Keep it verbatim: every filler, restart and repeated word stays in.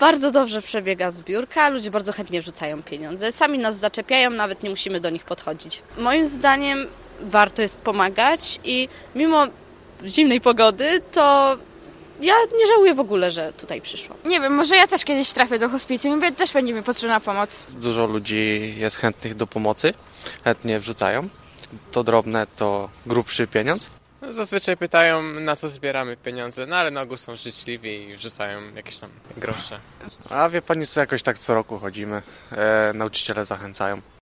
Bardzo dobrze przebiega zbiórka, ludzie bardzo chętnie wrzucają pieniądze, sami nas zaczepiają, nawet nie musimy do nich podchodzić. Moim zdaniem warto jest pomagać i mimo zimnej pogody, to ja nie żałuję w ogóle, że tutaj przyszłam. Nie wiem, może ja też kiedyś trafię do hospicjum, bo też będzie mi potrzebna pomoc. Dużo ludzi jest chętnych do pomocy, chętnie wrzucają. To drobne, to grubszy pieniądz. Zazwyczaj pytają, na co zbieramy pieniądze, no ale na ogół są życzliwi i wrzucają jakieś tam grosze. A wie pani co, jakoś tak co roku chodzimy, e, nauczyciele zachęcają.